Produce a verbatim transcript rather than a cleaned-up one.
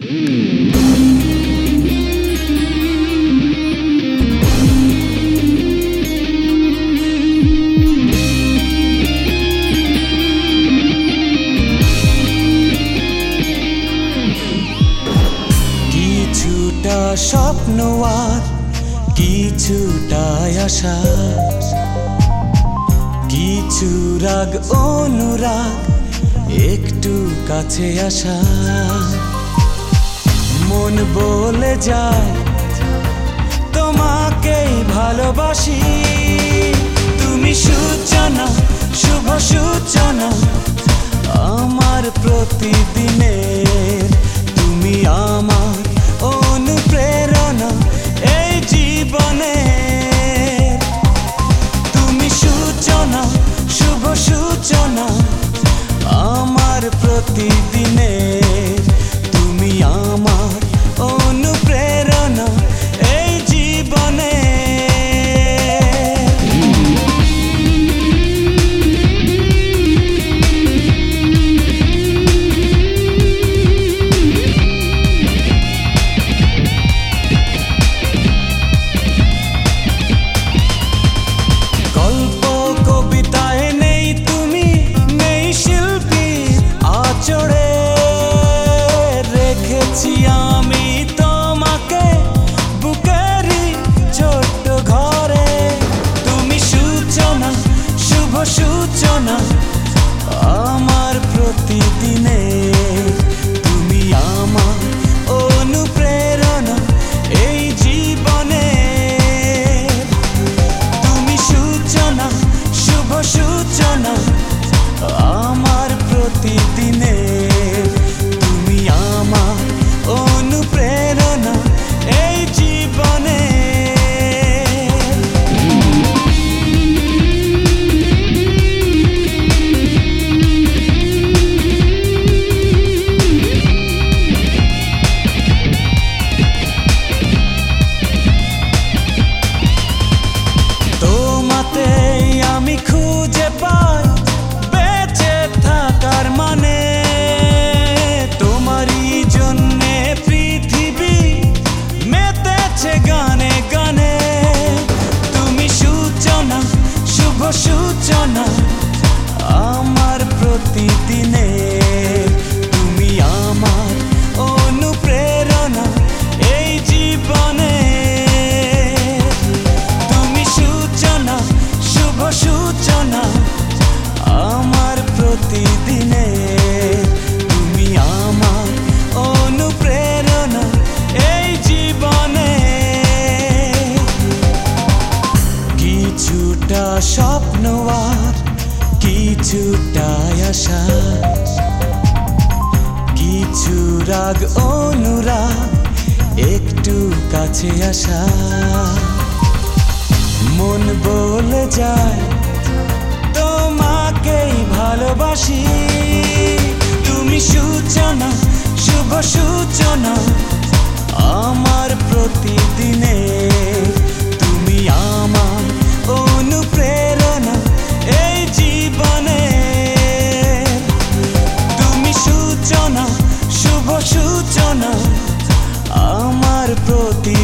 কিছুটা স্বপ্ন আর কিছুটা আশা, কিছু রাগ অনুরাগ একটু কাছে আসা। মন বলে যায় তোমাকেই ভালোবাসি, তুমি সূচনা, শুভ সূচনা আমার প্রতিদিনের। তুমি আমার অনুপ্রেরণা এই জীবনে, তুমি সূচনা, শুভ সূচনা আমার প্রতিদিনের। তুমি আমার অনুপ্রেরণা এই জীবনে। আমি তোমাকে বুকেরই ছোট্ট ঘরে, তুমি সূচনা, শুভ সূচনা আমার প্রতিদিনে। তুমি আমার অনুপ্রেরণা এই জীবনে, তুমি সূচনা, শুভ সূচনা আমার প্রতিদিনে। তুমি আমার অনুপ্রেরণা এই জীবনে। তোমাতে আমি খুঁজে পাই বেঁচে থাকার মানে, তোমারই জন্যে পৃথিবী মেতেছে গানে গানে। তুমি সূচনা, শুভ সূচনা আমার প্রতিদিনে। তুমি আমার অনুপ্রেরণা এই জীবনে, তুমি সূচনা, শুভ সূচনা আমার প্রতিদিনে। তুমি আমার অনুপ্রেরণা এই জীবনে। কিছুটা স্বপ্ন আর কিছুটা আশা, কিছু রাগ অনুরাগ একটু কাছে আসা। মন বলে যায় তোমাকেই ভালোবাসি, তুমি সূচনা, শুভ সূচনা আমার প্রতিদিনে। তুমি আমার অনুপ্রেরণা এই জীবনে, তুমি সূচনা, শুভ সূচনা আমার প্রতি